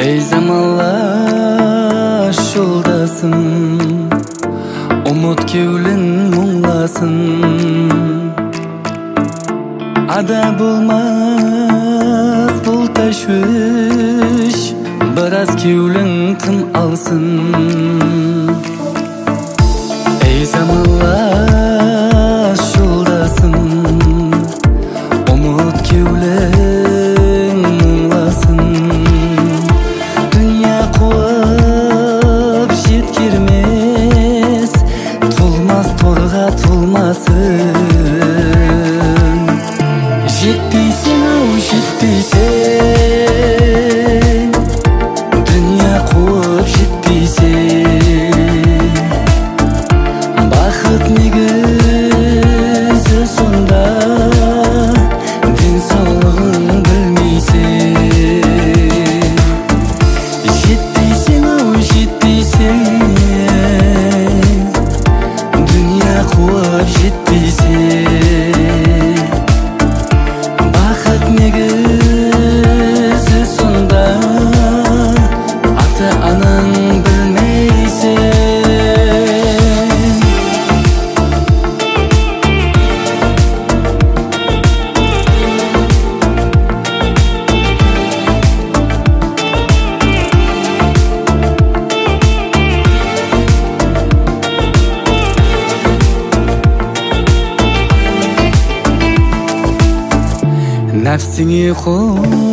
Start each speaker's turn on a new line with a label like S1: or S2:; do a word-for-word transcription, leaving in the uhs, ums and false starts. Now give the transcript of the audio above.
S1: Ey zamanlaş yoldasın, umut kevlin muңласын. Ада bulmaz бұл тәшвиш, biraz kevlin tın alsın. Ey zamanlaş yoldasın, umut kevlin muңласын. Dünya қуып жеткермес, толмас торға толмасын. Жетпейсің ау, жетпейсің, дүния қуып жетпейсің. Бақыт негізі сонда, денсаулығын білмейсің. Жетпейсің ау, жетпейсің, дүния қуып жетпейсің. Бақыт негізі сонда, ата-анаң білмейсің. Нәпсіңе қол